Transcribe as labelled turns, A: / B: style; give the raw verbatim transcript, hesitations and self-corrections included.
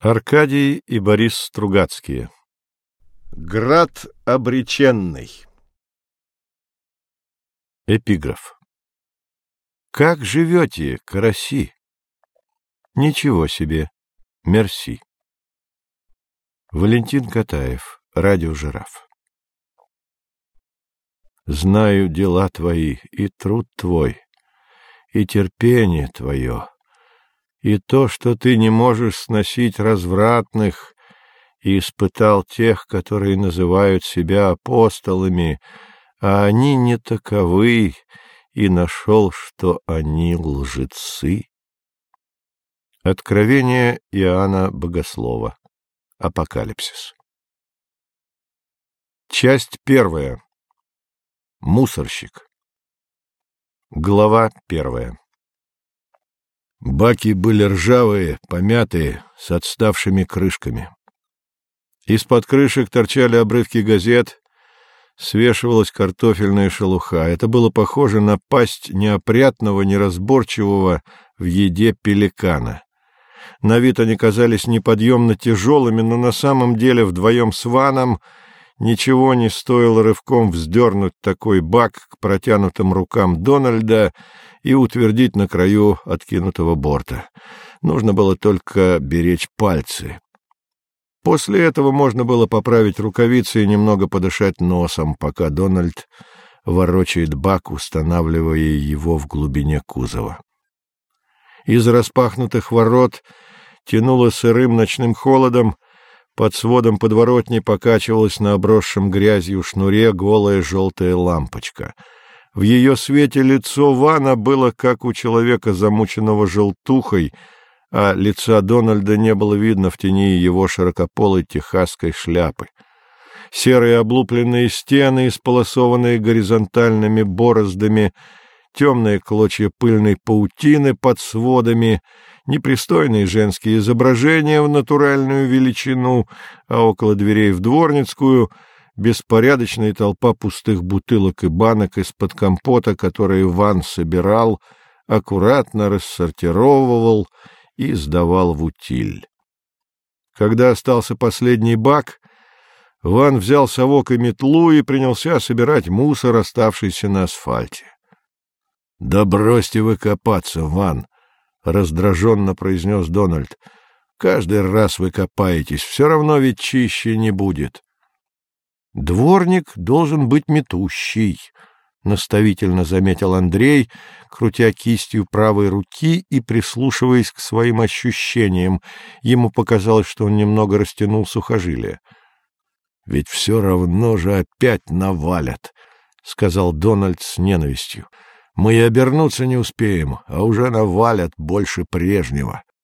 A: Аркадий и Борис Стругацкие. Град обреченный. Эпиграф. Как живете, караси? Ничего себе, мерси. Валентин Катаев, радио «Жираф». Знаю дела твои и труд твой, и терпение твое, и то, что ты не можешь сносить развратных, и испытал тех, которые называют себя апостолами, а они не таковы, и нашел, что они лжецы. Откровение Иоанна Богослова. Апокалипсис. Часть первая. Мусорщик. Глава первая. Баки были ржавые, помятые, с отставшими крышками. Из-под крышек торчали обрывки газет, свешивалась картофельная шелуха. Это было похоже на пасть неопрятного, неразборчивого в еде пеликана. На вид они казались неподъемно тяжелыми, но на самом деле вдвоем с Ваном ничего не стоило рывком вздернуть такой бак к протянутым рукам Дональда и утвердить на краю откинутого борта. Нужно было только беречь пальцы. После этого можно было поправить рукавицы и немного подышать носом, пока Дональд ворочает бак, устанавливая его в глубине кузова. Из распахнутых ворот тянуло сырым ночным холодом, под сводом подворотни покачивалась на обросшем грязью шнуре голая желтая лампочка. В ее свете лицо Вана было как у человека, замученного желтухой, а лица Дональда не было видно в тени его широкополой техасской шляпы. Серые облупленные стены, исполосованные горизонтальными бороздами, темные клочья пыльной паутины под сводами, непристойные женские изображения в натуральную величину, а около дверей в дворницкую беспорядочная толпа пустых бутылок и банок из-под компота, которые Ван собирал, аккуратно рассортировывал и сдавал в утиль. Когда остался последний бак, Ван взял совок и метлу и принялся собирать мусор, оставшийся на асфальте. — Да бросьте вы копаться, Ван! — раздраженно произнес Дональд. — Каждый раз вы копаетесь, все равно ведь чище не будет. — Дворник должен быть метущий, — наставительно заметил Андрей, крутя кистью правой руки и прислушиваясь к своим ощущениям. Ему показалось, что он немного растянул сухожилие. — Ведь все равно же опять навалят, — сказал Дональд с ненавистью. — Мы и обернуться не успеем, а уже навалят больше прежнего.